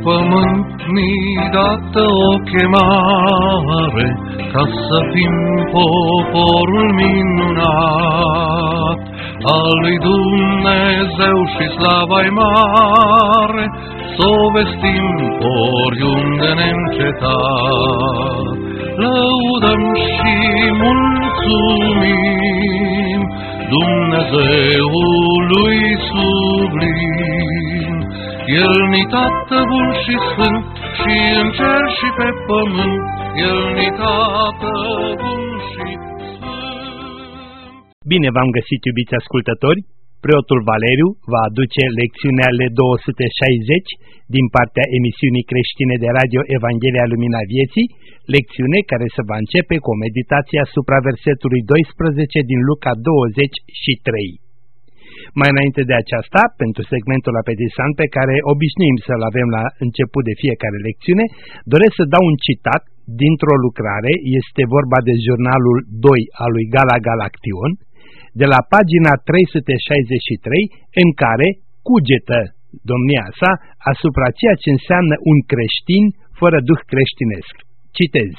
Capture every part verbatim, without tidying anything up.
pământ ni dată o chemare, ca să fim poporul minunat al lui Dumnezeu și slava-i mare, s-o vestim oriunde neîncetat. Lăudăm și mulțumim Dumnezeului sublim. El ni Tată bun și sfânt, și în cer și pe pământ, El ni Tată bun și sfânt. Bine v-am găsit, iubiți ascultători! Preotul Valeriu va aduce lecțiunea L două sute șaizeci din partea emisiunii creștine de radio Evanghelia Lumina Vieții, lecțiune care se va începe cu o meditație asupra versetului doisprezece din Luca douăzeci și trei. Mai înainte de aceasta, pentru segmentul apetisan pe care obișnuim să-l avem la început de fiecare lecțiune, doresc să dau un citat dintr-o lucrare, este vorba de jurnalul doi al lui Gala Galaction, de la pagina trei sute șaizeci și trei, în care cugetă domnia sa asupra ceea ce înseamnă un creștin fără duh creștinesc. Citez.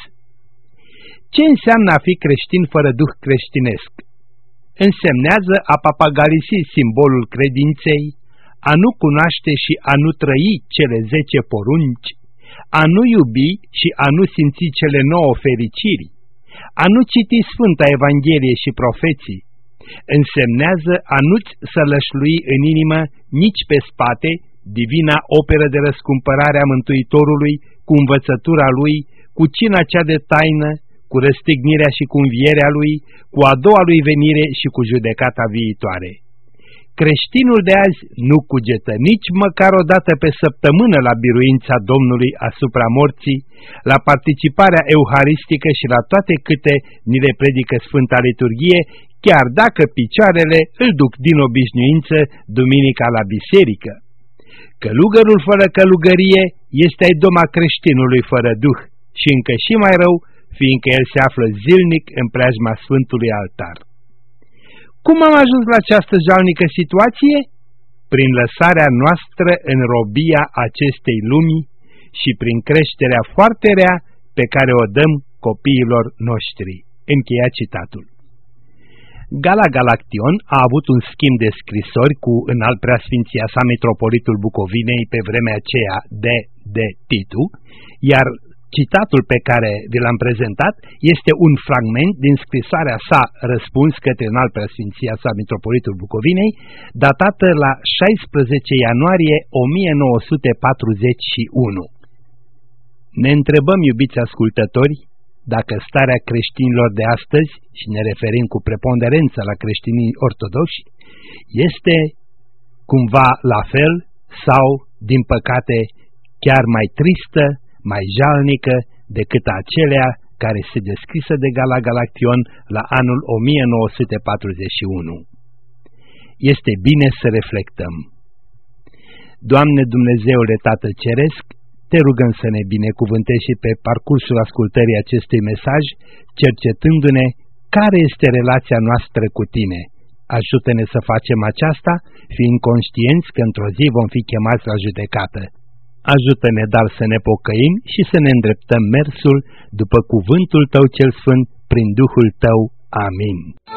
Ce înseamnă a fi creștin fără duh creștinesc? Însemnează a papagalisi simbolul credinței, a nu cunoaște și a nu trăi cele zece porunci, a nu iubi și a nu simți cele nouă fericiri, a nu citi Sfânta Evanghelie și profeții, însemnează a nu-ți sălășlui în inimă nici pe spate divina operă de răscumpărare a Mântuitorului, cu învățătura Lui, cu cina cea de taină, cu răstignirea și cu învierea Lui, cu a doua Lui venire și cu judecata viitoare. Creștinul de azi nu cugetă nici măcar o dată pe săptămână la biruința Domnului asupra morții, la participarea euharistică și la toate câte ni le predică Sfânta Liturghie, chiar dacă picioarele îl duc din obișnuință duminica la biserică. Călugărul fără călugărie este idoma creștinului fără duh și încă și mai rău, fiindcă el se află zilnic în preajma Sfântului Altar. Cum am ajuns la această jalnică situație? Prin lăsarea noastră în robia acestei lumi și prin creșterea foarte rea pe care o dăm copiilor noștri. Încheia citatul. Gala Galaction a avut un schimb de scrisori cu înalt preasfinția sa metropolitul Bucovinei pe vremea aceea de de Titu, iar citatul pe care vi l-am prezentat este un fragment din scrisoarea sa răspuns către înalt preasfinția sa metropolitul Bucovinei, datată la șaisprezece ianuarie o mie nouă sute patruzeci și unu. Ne întrebăm, iubiți ascultători, dacă starea creștinilor de astăzi, și ne referim cu preponderență la creștinii ortodoxi, este cumva la fel sau, din păcate, chiar mai tristă, mai jalnică decât acelea care se descrisă de Gala Galaction la anul o mie nouă sute patruzeci și unu. Este bine să reflectăm. Doamne Dumnezeule Tată Ceresc, te rugăm să ne binecuvântezi și pe parcursul ascultării acestui mesaj, cercetându-ne care este relația noastră cu Tine. Ajută-ne să facem aceasta, fiind conștienți că într-o zi vom fi chemați la judecată. Ajută-ne, dar să ne pocăim și să ne îndreptăm mersul după cuvântul Tău cel Sfânt, prin Duhul Tău. Amin.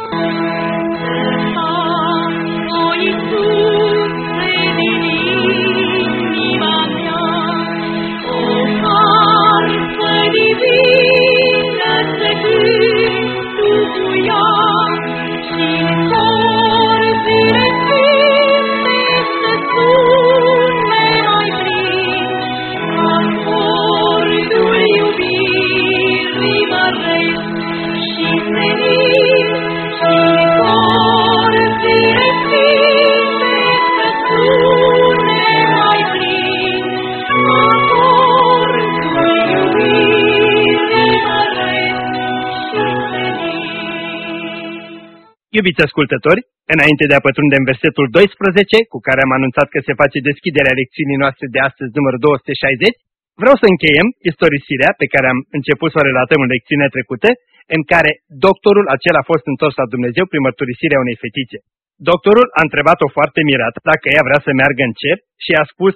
Iubiți ascultători, înainte de a pătrunde în versetul doisprezece, cu care am anunțat că se face deschiderea lecțiunii noastre de astăzi, numărul două sute șaizeci, vreau să încheiem istorisirea pe care am început să o relatăm în lecțiunea trecută, în care doctorul acela a fost întors la Dumnezeu prin mărturisirea unei fetițe. Doctorul a întrebat-o foarte mirată dacă ea vrea să meargă în cer și a spus: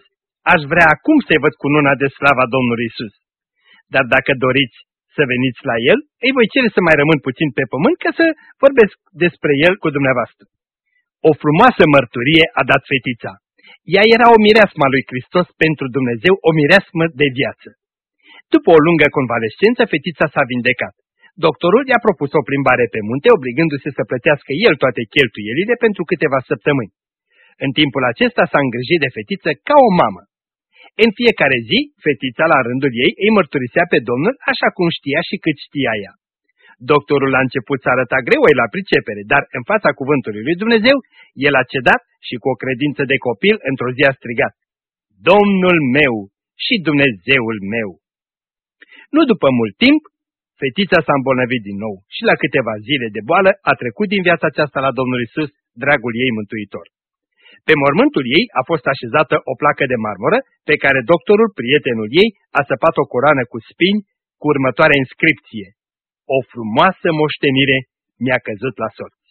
aș vrea acum să-i văd cununa de slava Domnului Isus. Dar dacă doriți să veniți la el, îi voi cere să mai rămân puțin pe pământ ca să vorbesc despre el cu dumneavoastră. O frumoasă mărturie a dat fetița. Ea era o mireasmă a lui Hristos pentru Dumnezeu, o mireasmă de viață. După o lungă convalescență, fetița s-a vindecat. Doctorul i-a propus o plimbare pe munte, obligându-se să plătească el toate cheltuielile pentru câteva săptămâni. În timpul acesta s-a îngrijit de fetiță ca o mamă. În fiecare zi, fetița la rândul ei îi mărturisea pe Domnul așa cum știa și cât știa ea. Doctorul a început să arăta greoi la pricepere, dar în fața cuvântului lui Dumnezeu, el a cedat și cu o credință de copil într-o zi a strigat: Domnul meu și Dumnezeul meu! Nu după mult timp, fetița s-a îmbolnăvit din nou și la câteva zile de boală a trecut din viața aceasta la Domnul Isus, dragul ei mântuitor. Pe mormântul ei a fost așezată o placă de marmură pe care doctorul, prietenul ei, a săpat o coroană cu spini cu următoarea inscripție: O frumoasă moștenire mi-a căzut la sorți.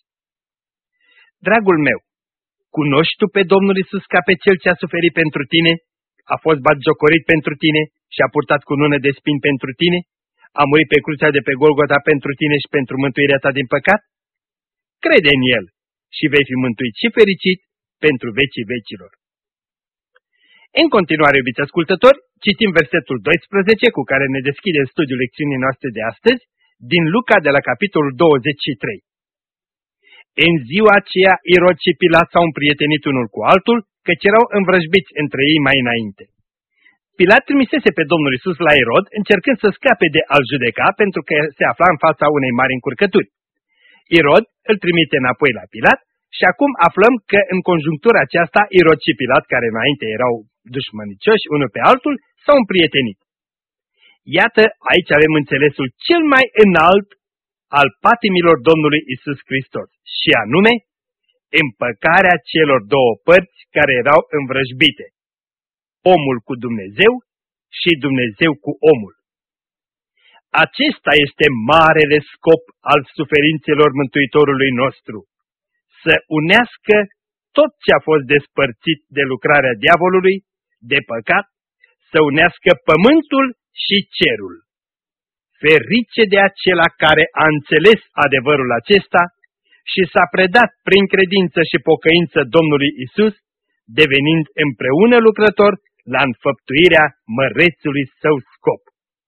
Dragul meu, cunoști tu pe Domnul Isus ca pe Cel ce a suferit pentru tine, a fost batjocorit pentru tine și a purtat cunună de spini pentru tine, a murit pe crucea de pe Golgota pentru tine și pentru mântuirea ta din păcat? Crede în El și vei fi mântuit și fericit pentru vecii vecilor. În continuare, iubiți ascultători, citim versetul doisprezece cu care ne deschide studiul lecțiunii noastre de astăzi, din Luca de la capitolul douăzeci și trei. În ziua aceea, Irod și Pilat s-au împrietenit unul cu altul, căci erau învrăjbiți între ei mai înainte. Pilat trimisese pe Domnul Isus la Irod, încercând să scape de a-l judeca, pentru că se afla în fața unei mari încurcături. Irod îl trimite înapoi la Pilat și acum aflăm că în conjunctura aceasta, Irod și Pilat, care înainte erau dușmănicioși unul pe altul, s-au împrietenit. Iată, aici avem înțelesul cel mai înalt al patimilor Domnului Isus Hristos, și anume, împăcarea celor două părți care erau învrăjbite, omul cu Dumnezeu și Dumnezeu cu omul. Acesta este marele scop al suferințelor Mântuitorului nostru, să unească tot ce a fost despărțit de lucrarea diavolului, de păcat, să unească pământul și cerul. Ferice de acela care a înțeles adevărul acesta și s-a predat prin credință și pocăință Domnului Isus, devenind împreună lucrător la înfăptuirea mărețului său scop.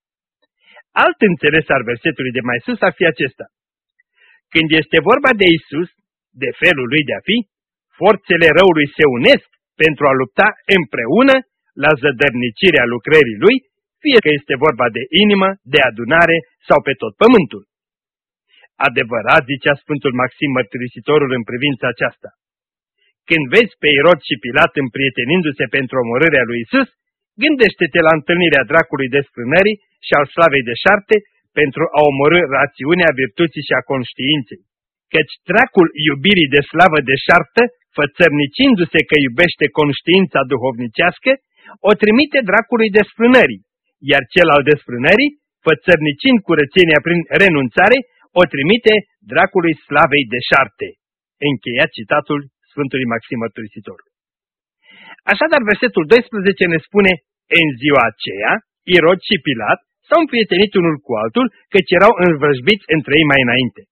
Alt înțeles al versetului de mai sus ar fi acesta: când este vorba de Isus, de felul lui de a fi, forțele răului se unesc pentru a lupta împreună la zădărnicirea lucrării lui, fie că este vorba de inimă, de adunare sau pe tot pământul. Adevărat, zicea Sfântul Maxim Mărturisitorul în privința aceasta: când vezi pe Irod și Pilat împrietenindu-se pentru omorârea lui Isus, gândește-te la întâlnirea dracului desfrânării și al slavei deșarte pentru a omorâ rațiunea virtuții și a conștiinței. Căci dracul iubirii de slavă deșartă, fățărnicindu-se că iubește conștiința duhovnicească, o trimite dracului desfrânării, iar cel al desfrânării, fățărnicind curățenia prin renunțare, o trimite dracului slavei deșarte. Încheia citatul Sfântului Maxim Mărturisitor. Așadar, versetul doisprezece ne spune: în ziua aceea, Irod și Pilat s-au împrietenit unul cu altul, căci erau învrăjbiți între ei mai înainte.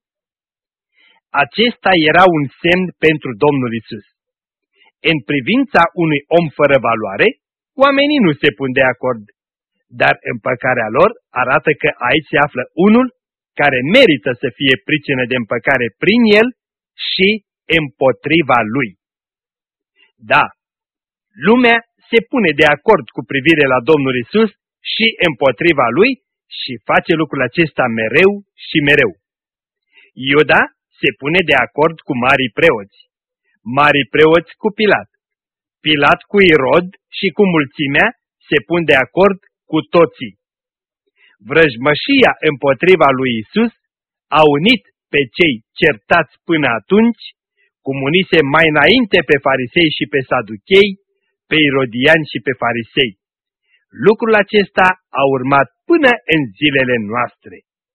Acesta era un semn pentru Domnul Isus. În privința unui om fără valoare, oamenii nu se pun de acord, dar împăcarea lor arată că aici se află unul care merită să fie pricină de împăcare prin el și împotriva lui. Da, lumea se pune de acord cu privire la Domnul Isus și împotriva lui și face lucrul acesta mereu și mereu. Iuda se pune de acord cu marii preoți, marii preoți cu Pilat, Pilat cu Irod și cu mulțimea se pun de acord cu toții. Vrăjmășia împotriva lui Isus a unit pe cei certați până atunci, cum unise mai înainte pe farisei și pe saduchei, pe irodiani și pe farisei. Lucrul acesta a urmat până în zilele noastre.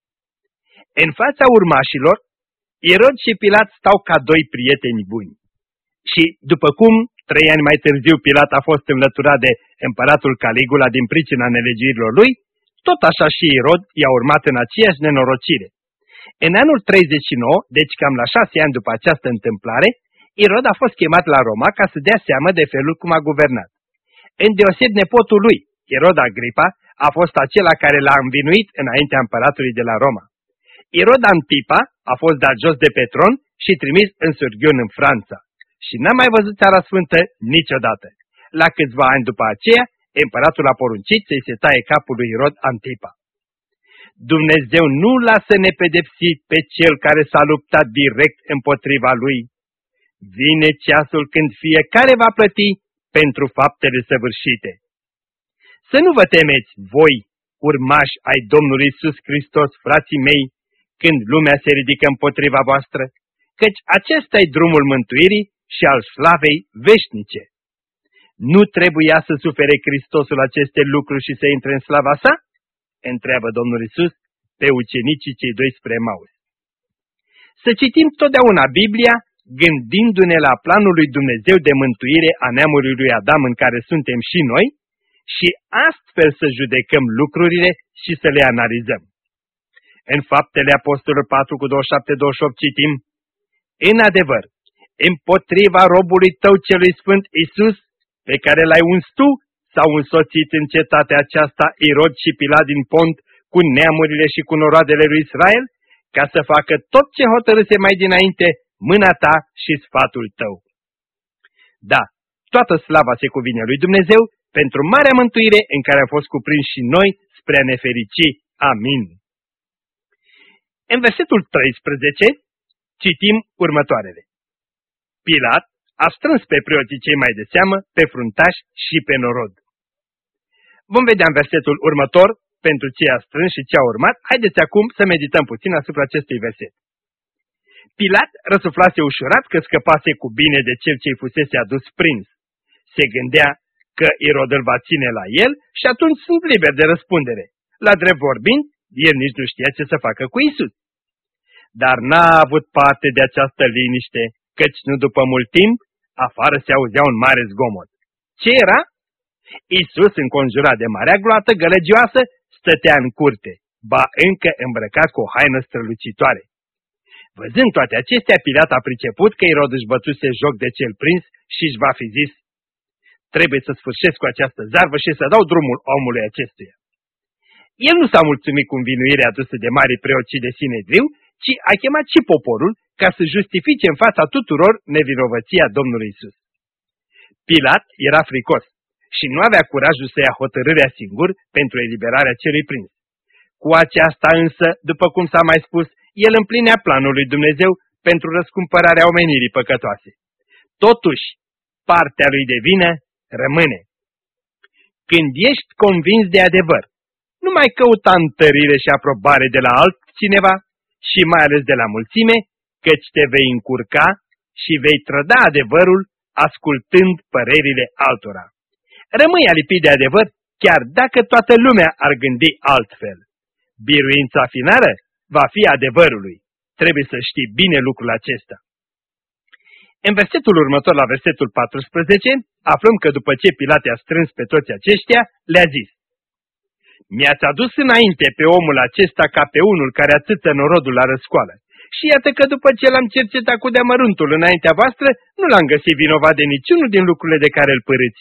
În fața urmașilor, Irod și Pilat stau ca doi prieteni buni. Și, după cum trei ani mai târziu Pilat a fost înlăturat de împăratul Caligula din pricina nelegiuirilor lui, tot așa și Irod i-a urmat în aceeași nenorocire. În anul treizeci și nouă, deci cam la șase ani după această întâmplare, Irod a fost chemat la Roma ca să dea seamă de felul cum a guvernat. Îndeoseb nepotul lui, Irod Agripa, a fost acela care l-a învinuit înaintea împăratului de la Roma. Irod Antipa a fost dat jos de pe tron și trimis în surghiun în Franța și n-a mai văzut Țara Sfântă niciodată. La câțiva ani după aceea, împăratul a poruncit să-i se taie capul lui Irod Antipa. Dumnezeu nu lasă nepedepsit pe cel care s-a luptat direct împotriva lui. Vine ceasul când fiecare va plăti pentru faptele săvârșite. Să nu vă temeți, voi, urmași ai Domnului Iisus Hristos, frații mei, când lumea se ridică împotriva voastră, căci acesta-i drumul mântuirii și al slavei veșnice. Nu trebuia să sufere Hristosul aceste lucruri și să intre în slava sa? Întreabă Domnul Iisus pe ucenicii cei doi spre Emaus. Să citim totdeauna Biblia, gândindu-ne la planul lui Dumnezeu de mântuire a neamului lui Adam în care suntem și noi, și astfel să judecăm lucrurile și să le analizăm. În Faptele Apostolilor patru cu douăzeci și șapte douăzeci și opt citim: în adevăr, împotriva robului tău celui sfânt Iisus, pe care l-ai uns tu, s-au însoțit în cetatea aceasta Irod și Pilat din Pont cu neamurile și cu noroadele lui Israel, ca să facă tot ce hotărâse mai dinainte mâna ta și sfatul tău. Da, toată slava se cuvine lui Dumnezeu pentru marea mântuire în care am fost cuprinși și noi spre a ne ferici. Amin. În versetul treisprezece citim următoarele. Pilat a strâns pe preoții cei mai de seamă, pe fruntași și pe norod. Vom vedea în versetul următor pentru ce a strâns și ce a urmat. Haideți acum să medităm puțin asupra acestui verset. Pilat răsuflase ușurat că scăpase cu bine de cel ce-i fusese adus prins. Se gândea că Irod îl va ține la el și atunci sunt liber de răspundere. La drept vorbind, el nici nu știa ce să facă cu Iisus. Dar n-a avut parte de această liniște, căci nu după mult timp, afară se auzea un mare zgomot. Ce era? Iisus, înconjurat de marea gloată gălăgioasă, stătea în curte, ba încă îmbrăcat cu o haină strălucitoare. Văzând toate acestea, Pilat a priceput că Irod își bătuse joc de cel prins și își va fi zis: trebuie să sfârșesc cu această zarvă și să dau drumul omului acestuia. El nu s-a mulțumit cu învinuirea adusă de mari preoți de Sinedriu, ci a chemat și poporul ca să justifice în fața tuturor nevinovăția Domnului Iisus. Pilat era fricos și nu avea curajul să ia hotărârea singur pentru eliberarea celui prins. Cu aceasta însă, după cum s-a mai spus, el împlinea planul lui Dumnezeu pentru răscumpărarea omenirii păcătoase. Totuși, partea lui de vină rămâne. Când ești convins de adevăr, nu mai căuta întărire și aprobare de la altcineva și mai ales de la mulțime, căci te vei încurca și vei trăda adevărul ascultând părerile altora. Rămâi alipit de adevăr, chiar dacă toată lumea ar gândi altfel. Biruința finală va fi adevărului. Trebuie să știi bine lucrul acesta. În versetul următor, la versetul paisprezece, aflăm că după ce Pilat i-a strâns pe toți aceștia, le-a zis: mi-ați adus înainte pe omul acesta ca pe unul care atâță norodul la răscoală. Și iată că după ce l-am cercetat cu deamăruntul înaintea voastră, nu l-am găsit vinovat de niciunul din lucrurile de care îl părâți.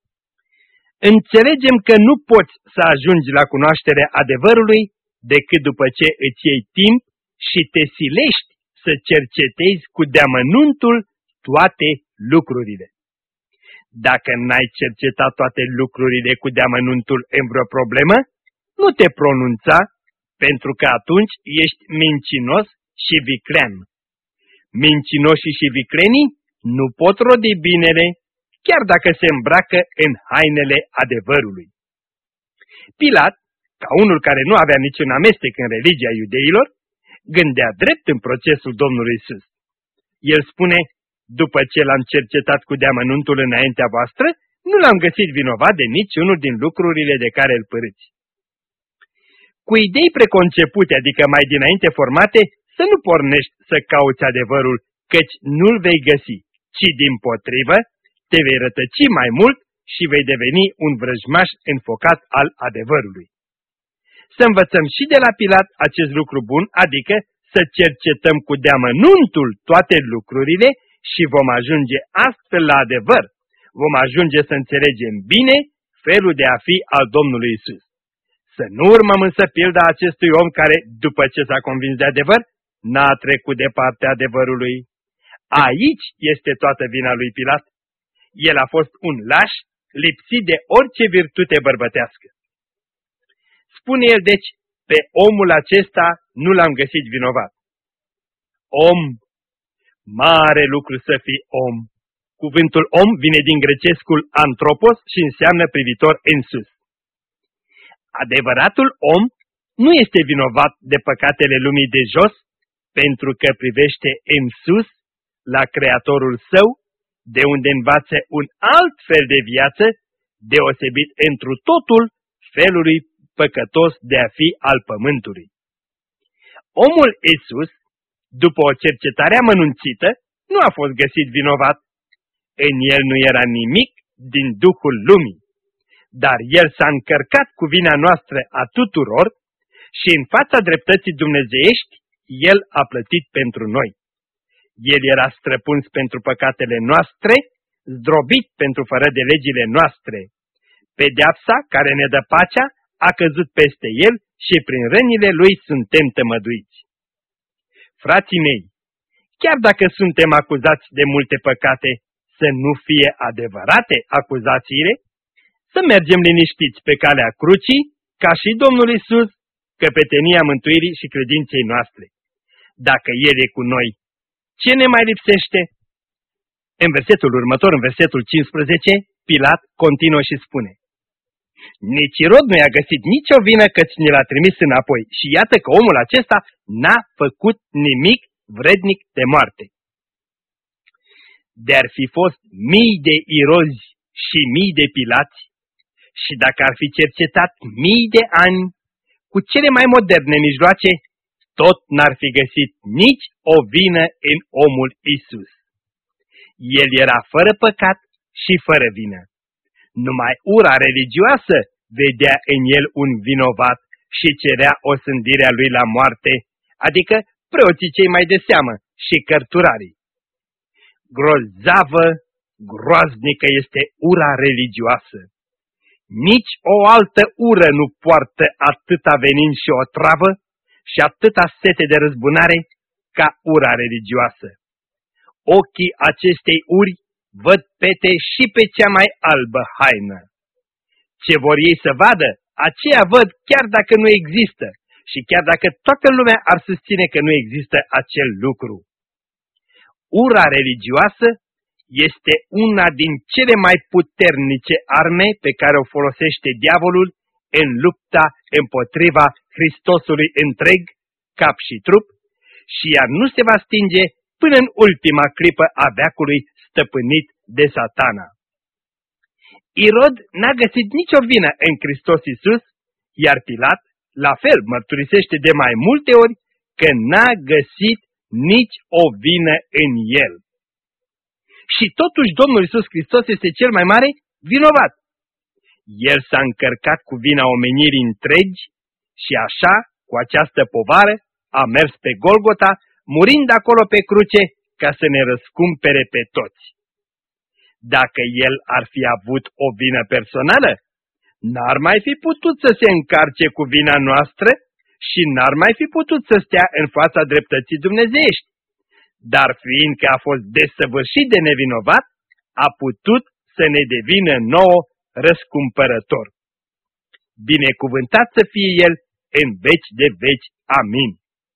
Înțelegem că nu poți să ajungi la cunoașterea adevărului decât după ce îți iei timp și te silești să cercetezi cu deamănuntul toate lucrurile. Dacă n-ai cercetat toate lucrurile cu deamănuntul în vreo problemă, nu te pronunța, pentru că atunci ești mincinos și viclean. Mincinoșii și viclenii nu pot rodi binele, chiar dacă se îmbracă în hainele adevărului. Pilat, ca unul care nu avea niciun amestec în religia iudeilor, gândea drept în procesul Domnului Iisus. El spune: după ce l-am cercetat cu deamănuntul înaintea voastră, nu l-am găsit vinovat de niciunul din lucrurile de care îl părâți. Cu idei preconcepute, adică mai dinainte formate, să nu pornești să cauți adevărul, căci nu-l vei găsi, ci dimpotrivă, te vei rătăci mai mult și vei deveni un vrăjmaș înfocat al adevărului. Să învățăm și de la Pilat acest lucru bun, adică să cercetăm cu deamănuntul toate lucrurile și vom ajunge astfel la adevăr. Vom ajunge să înțelegem bine felul de a fi al Domnului Isus. Să nu urmăm însă pilda acestui om care, după ce s-a convins de adevăr, n-a trecut de partea adevărului. Aici este toată vina lui Pilat. El a fost un laș, lipsit de orice virtute bărbătească. Spune el deci, pe omul acesta nu l-am găsit vinovat. Om, mare lucru să fii om. Cuvântul om vine din grecescul antropos și înseamnă privitor în sus. Adevăratul om nu este vinovat de păcatele lumii de jos, pentru că privește în sus la Creatorul său, de unde învață un alt fel de viață, deosebit întru totul felului păcătos de a fi al pământului. Omul Isus, după o cercetare amănunțită, nu a fost găsit vinovat. În el nu era nimic din duhul lumii, dar el s-a încărcat cu vina noastră a tuturor și în fața dreptății dumnezeiești, el a plătit pentru noi. El era străpuns pentru păcatele noastre, zdrobit pentru fără de legile noastre. Pedeapsa care ne dă pacea a căzut peste el și prin rănile lui suntem tămăduiți. Frații mei, chiar dacă suntem acuzați de multe păcate, să nu fie adevărate acuzațiile, să mergem liniștiți pe calea crucii, ca și Domnul Isus, căpetenia mântuirii și credinței noastre. Dacă El e cu noi, ce ne mai lipsește? În versetul următor, în versetul cincisprezece, Pilat continuă și spune: nici Irod nu i-a găsit nicio vină căci ne l-a trimis înapoi și iată că omul acesta n-a făcut nimic vrednic de moarte. De-ar fi fost mii de irozi și mii de Pilați și dacă ar fi cercetat mii de ani cu cele mai moderne mijloace, tot n-ar fi găsit nici o vină în omul Isus. El era fără păcat și fără vină. Numai ura religioasă vedea în el un vinovat și cerea osândirea lui la moarte, adică preoții cei mai de seamă și cărturarii. Grozavă, groaznică este ura religioasă. Nici o altă ură nu poartă atâta venin și o travă și atâta sete de răzbunare ca ura religioasă. Ochii acestei uri văd pete și pe cea mai albă haină. Ce vor ei să vadă, aceea văd chiar dacă nu există și chiar dacă toată lumea ar susține că nu există acel lucru. Ura religioasă este una din cele mai puternice arme pe care o folosește diavolul în lupta împotriva Hristosului întreg, cap și trup, și ea nu se va stinge până în ultima clipă a veacului stăpânit de Satana. Irod n-a găsit nicio vină în Hristos Iisus, iar Pilat, la fel, mărturisește de mai multe ori că n-a găsit nici o vină în el. Și totuși Domnul Iisus Hristos este cel mai mare vinovat. El s-a încărcat cu vina omenirii întregi și așa, cu această povară, a mers pe Golgota, murind acolo pe cruce ca să ne răscumpere pe toți. Dacă el ar fi avut o vină personală, n-ar mai fi putut să se încarce cu vina noastră și n-ar mai fi putut să stea în fața dreptății dumnezeiești. Dar fiindcă a fost desăvârșit de nevinovat, a putut să ne devină nouă răscumpărător. Binecuvântat să fie El în veci de veci. Amin.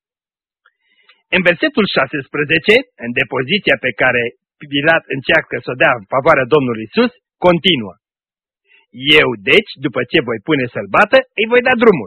În versetul șasesprezece, în depoziția pe care Pilat încearcă să o dea în favoarea Domnului Isus, continuă: eu, deci, după ce voi pune să-l bată, îi voi da drumul.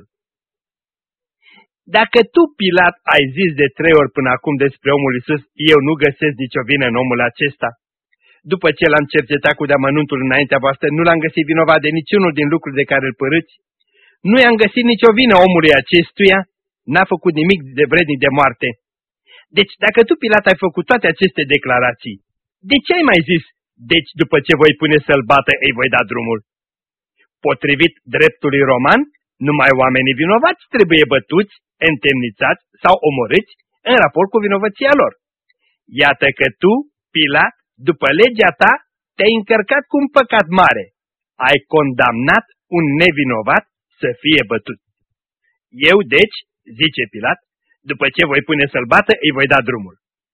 Dacă tu, Pilat, ai zis de trei ori până acum despre omul Isus, eu nu găsesc nicio vină în omul acesta. După ce l-am cercetat cu deamănuntul înaintea voastră, nu l-am găsit vinovat de niciunul din lucrurile de care îl părâți. Nu i-am găsit nicio vină omului acestuia, n-a făcut nimic de vrednic de moarte. Deci, dacă tu, Pilat, ai făcut toate aceste declarații, de ce ai mai zis, deci după ce voi pune să-l bată, îi voi da drumul. Potrivit dreptului roman, numai oamenii vinovați trebuie bătuți, întemnițați sau omorâți în raport cu vinovăția lor. Iată că tu, Pilat, după legea ta, te-ai încărcat cu un păcat mare. Ai condamnat un nevinovat să fie bătut. Eu, deci, zice Pilat, după ce voi pune să-l bată, îi voi da drumul.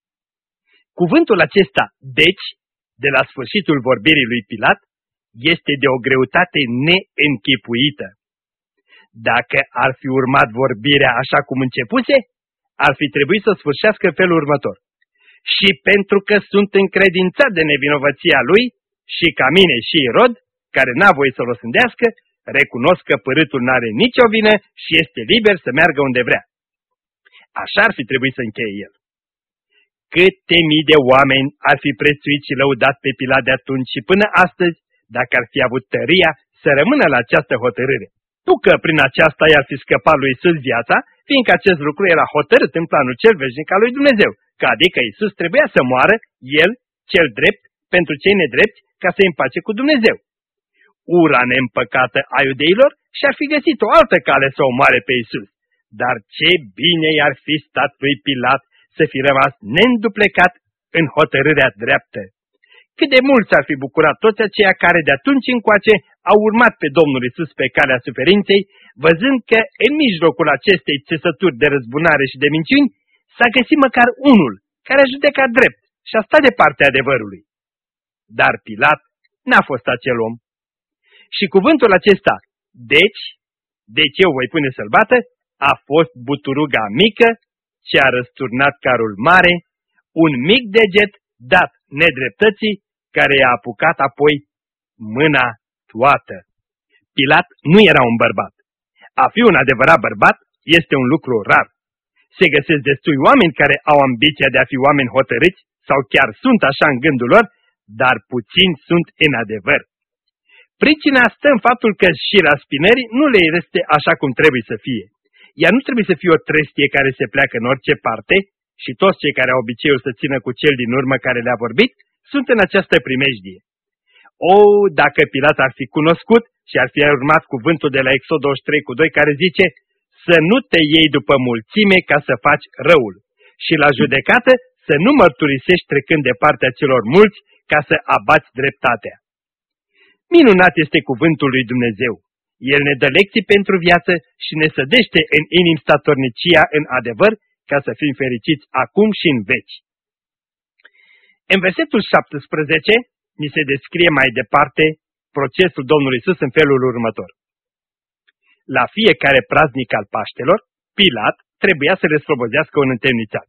Cuvântul acesta, deci, de la sfârșitul vorbirii lui Pilat, este de o greutate neînchipuită. Dacă ar fi urmat vorbirea așa cum începuse, ar fi trebuit să sfârșească în felul următor. Și pentru că sunt încredințat de nevinovăția lui, și ca mine și Irod, care n-a voie să-l osândească, recunosc că părâtul n-are nicio vină și este liber să meargă unde vrea. Așa ar fi trebuit să încheie el. Câte mii de oameni ar fi prețuit și lăudat pe Pilat de atunci și până astăzi, dacă ar fi avut tăria să rămână la această hotărâre. Nu că prin aceasta i-ar fi scăpat lui Iisus viața, fiindcă acest lucru era hotărât în planul cel veșnic al lui Dumnezeu, că adică Iisus trebuia să moară, el, cel drept, pentru cei nedrepti, ca să-i împace cu Dumnezeu. Ura neîmpăcată a iudeilor și-ar fi găsit o altă cale să omoare pe Iisus. Dar ce bine i-ar fi stat lui Pilat să fi rămas neînduplecat în hotărârea dreaptă. Cât de mult s-ar fi bucurat toți aceia care de atunci încoace au urmat pe Domnul Iisus pe calea suferinței, văzând că în mijlocul acestei țesături de răzbunare și de minciuni s-a găsit măcar unul care a judecat drept și a stat de partea adevărului. Dar Pilat n-a fost acel om. Și cuvântul acesta, deci, deci eu voi pune să-l bată, a fost buturuga mică ce a răsturnat carul mare, un mic deget dat nedreptății care i-a apucat apoi mâna toată. Pilat nu era un bărbat. A fi un adevărat bărbat este un lucru rar. Se găsesc destui oameni care au ambiția de a fi oameni hotărâți sau chiar sunt așa în gândul lor, dar puțini sunt în adevăr. Pricina stă în faptul că și raspinării nu le este așa cum trebuie să fie. Ea nu trebuie să fie o trestie care se pleacă în orice parte și toți cei care au obiceiul să țină cu cel din urmă care le-a vorbit sunt în această primejdie. O, dacă Pilat ar fi cunoscut și ar fi urmat cuvântul de la Exod douăzeci și trei cu doi care zice să nu te iei după mulțime ca să faci răul și la judecată să nu mărturisești trecând de partea celor mulți ca să abați dreptatea. Minunat este cuvântul lui Dumnezeu. El ne dă lecții pentru viață și ne sădește în inim statornicia în adevăr ca să fim fericiți acum și în veci. În versetul șaptesprezece ni se descrie mai departe procesul Domnului Iisus în felul următor. La fiecare praznic al Paștelor, Pilat trebuia să le slobozească un întemnițat.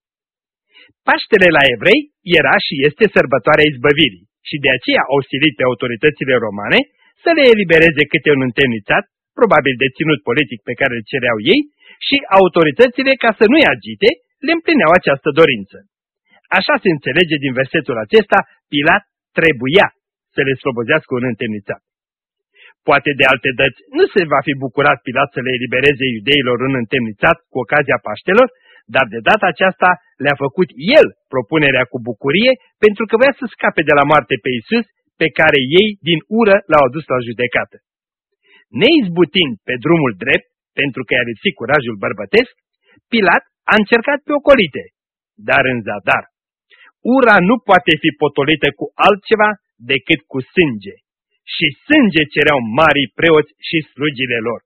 Paștele la evrei era și este sărbătoarea izbăvirii și de aceea au silit pe autoritățile romane să le elibereze câte un întemnițat, probabil deținut politic pe care îl cereau ei, și autoritățile, ca să nu-i agite, le împlineau această dorință. Așa se înțelege din versetul acesta, Pilat trebuia să le slobozească un întemnițat. Poate de alte dăți nu se va fi bucurat Pilat să le elibereze iudeilor un întemnițat cu ocazia Paștelor, dar de data aceasta le-a făcut el propunerea cu bucurie pentru că voia să scape de la moarte pe Iisus, pe care ei din ură l-au adus la judecată. Neizbutind pe drumul drept, pentru că i-a lipsit curajul bărbătesc, Pilat a încercat pe ocolite, dar în zadar. Ura nu poate fi potolită cu altceva decât cu sânge. Și sânge cereau marii preoți și slugile lor.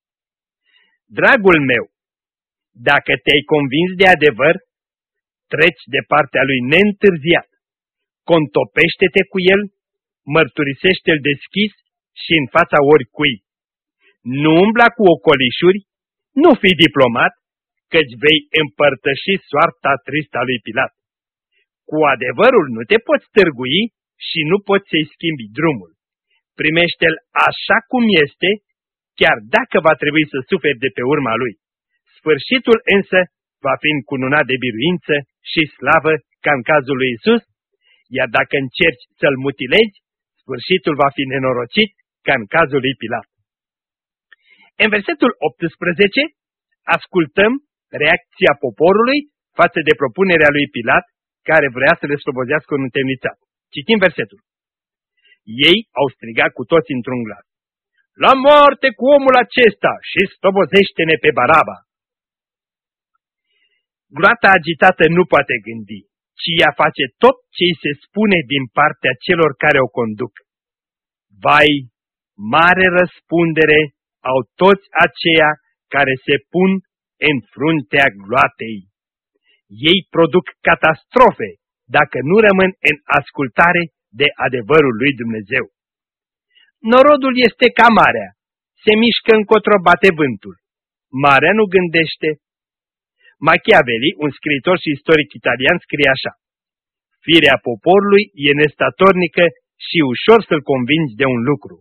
Dragul meu, dacă te-ai convins de adevăr, treci de partea lui neîntârziat, contopește-te cu el, mărturisește-l deschis și în fața oricui. Nu umbla cu ocolișuri, nu fi diplomat, căci vei împărtăși soarta tristă a lui Pilat. Cu adevărul nu te poți târgui și nu poți să-i schimbi drumul. Primește-l așa cum este, chiar dacă va trebui să suferi de pe urma lui. Sfârșitul însă va fi încununat de biruință și slavă ca în cazul lui Iisus, iar dacă încerci să-l mutilezi, sfârșitul va fi nenorocit ca în cazul lui Pilat. În versetul optsprezece ascultăm reacția poporului față de propunerea lui Pilat, care vrea să le slobozească un întemnițat. Citim versetul. Ei au strigat cu toți într-un glas: la moarte cu omul acesta și slobozește-ne pe Baraba! Gloata agitată nu poate gândi, ci ea face tot ce îi se spune din partea celor care o conduc. Vai, mare răspundere au toți aceia care se pun în fruntea gloatei. Ei produc catastrofe dacă nu rămân în ascultare de adevărul lui Dumnezeu. Norodul este ca marea, se mișcă încotro bate vântul. Marea nu gândește. Machiavelli, un scriitor și istoric italian, scrie așa: firea poporului e nestatornică și ușor să-l convingi de un lucru.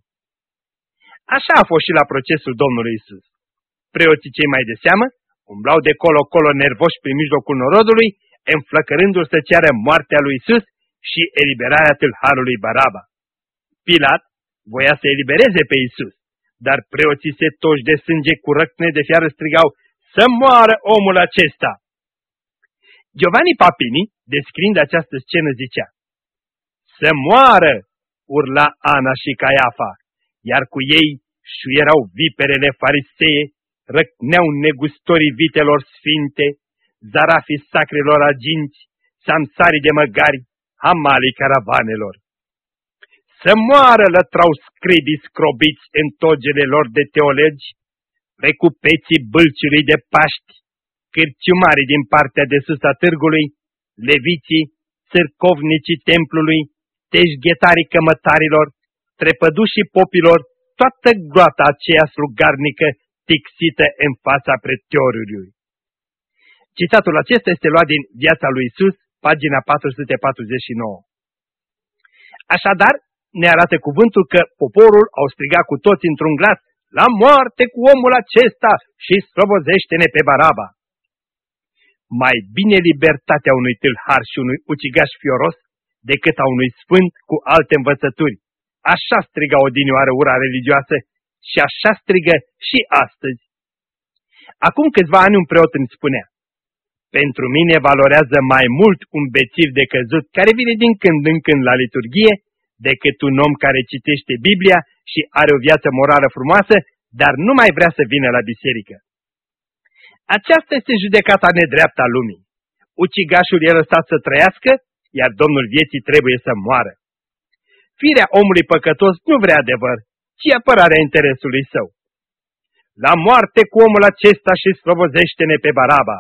Așa a fost și la procesul Domnului Isus. Preoții cei mai de seamă umblau de colo-colo nervoși prin mijlocul norodului, înflăcărându-l să ceară moartea lui Isus și eliberarea tâlharului Baraba. Pilat voia să elibereze pe Isus, dar preoții setoși de sânge cu răcne de fiară strigau: să moară omul acesta! Giovanni Papini, descriind această scenă, zicea: să moară! Urla Ana și Caiafa, iar cu ei șuierau viperele farisee, răcneau negustorii vitelor sfinte, zarafii sacrelor aginți, samsarii de măgari, hamalii caravanelor. Să moară, lătrau scribii scrobiți în togele lor de teologi, recupeții bâlciului de Paști, cârciumarii din partea de sus a târgului, leviții, țârcovnicii templului, teșghetarii cămătarilor, trepădușii popilor, toată gloata aceea slugarnică tixită în fața pretoriului. Citatul acesta este luat din Viața lui Isus, pagina patru sute patruzeci și nouă. Așadar, ne arată cuvântul că poporul au strigat cu toți într-un glas: la moarte cu omul acesta și slobozește-ne pe Baraba! Mai bine libertatea unui tâlhar și unui ucigaș fioros decât a unui sfânt cu alte învățături. Așa striga odinioară ura religioasă și așa strigă și astăzi. Acum câțiva ani un preot îmi spunea: pentru mine valorează mai mult un bețiv de căzut care vine din când în când la liturghie decât un om care citește Biblia și are o viață morală frumoasă, dar nu mai vrea să vină la biserică. Aceasta este judecata nedreaptă a lumii. Ucigașul e lăsat să trăiască, iar Domnul vieții trebuie să moară. Firea omului păcătos nu vrea adevăr, ci apărarea interesului său. La moarte cu omul acesta și slobozește-ne pe Baraba!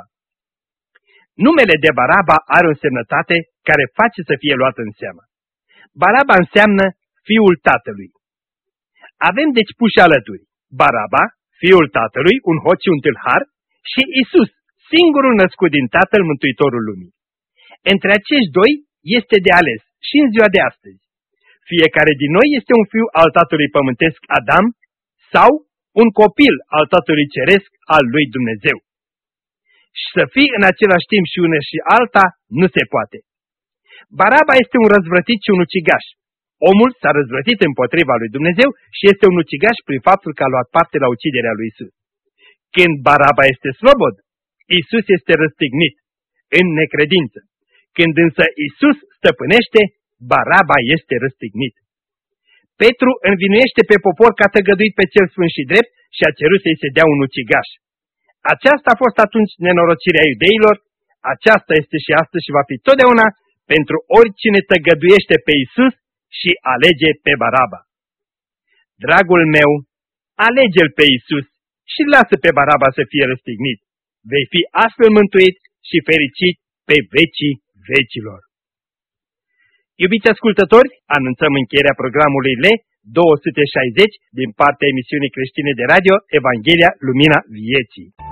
Numele de Baraba are o însemnătate care face să fie luat în seamă. Baraba înseamnă fiul tatălui. Avem deci puși alături Baraba, fiul tatălui, un hoț și un tâlhar, și Isus, singurul născut din Tatăl, Mântuitorul lumii. Între acești doi este de ales și în ziua de astăzi. Fiecare din noi este un fiu al tatălui pământesc Adam sau un copil al tatălui ceresc al lui Dumnezeu. Și să fii în același timp și una și alta nu se poate. Baraba este un răzvrătit și un ucigaș. Omul s-a răzvrătit împotriva lui Dumnezeu și este un ucigaș prin faptul că a luat parte la uciderea lui Isus. Când Baraba este slobod, Isus este răstignit în necredință. Când însă Isus stăpânește, Baraba este răstignit. Petru învinuiește pe popor că a tăgăduit pe cel sfânt și drept și a cerut să-i se dea un ucigaș. Aceasta a fost atunci nenorocirea iudeilor, aceasta este și astăzi și va fi totdeauna pentru oricine tăgăduiește pe Isus și alege pe Baraba. Dragul meu, alege-l pe Isus și lasă pe Baraba să fie răstignit. Vei fi astfel mântuit și fericit pe vecii vecilor. Iubiți ascultători, anunțăm încheierea programului L două sute șaizeci din partea emisiunii creștine de radio Evanghelia Lumina Vieții.